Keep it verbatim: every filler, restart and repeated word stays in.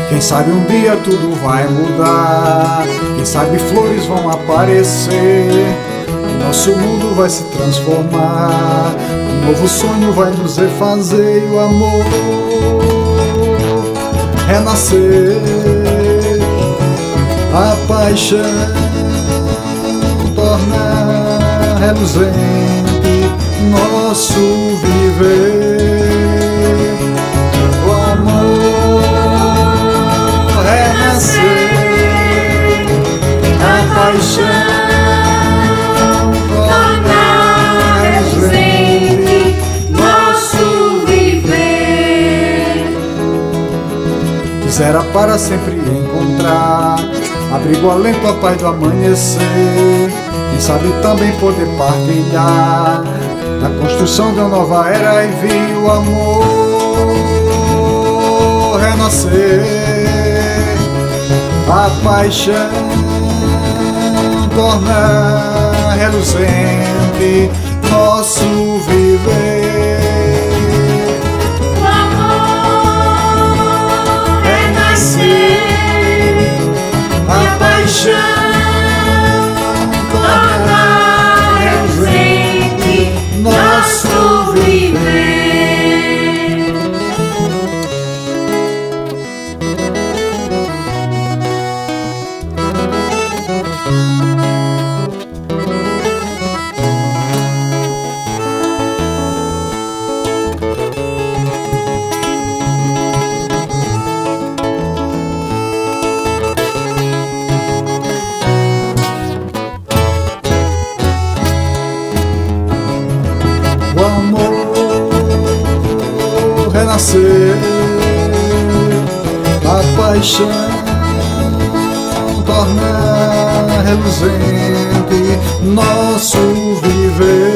Quem sabe um dia tudo vai mudar, quem sabe flores vão aparecer, o nosso mundo vai se transformar, um novo sonho vai nos refazer e o amor renascer. A paixão torna reluzente nosso viver. O amor renascer, a paixão torna reluzente nosso viver. Quisera para sempre encontrar abrigo alento, a paz do amanhecer. Quem sabe também poder partilhar na construção de uma nova era e vi o amor renascer. A paixão torna reluzente nosso viver. O amor renascer, A paixão torna reluzente nosso viver. O amor renascer, a paixão torna reluzente nosso viver.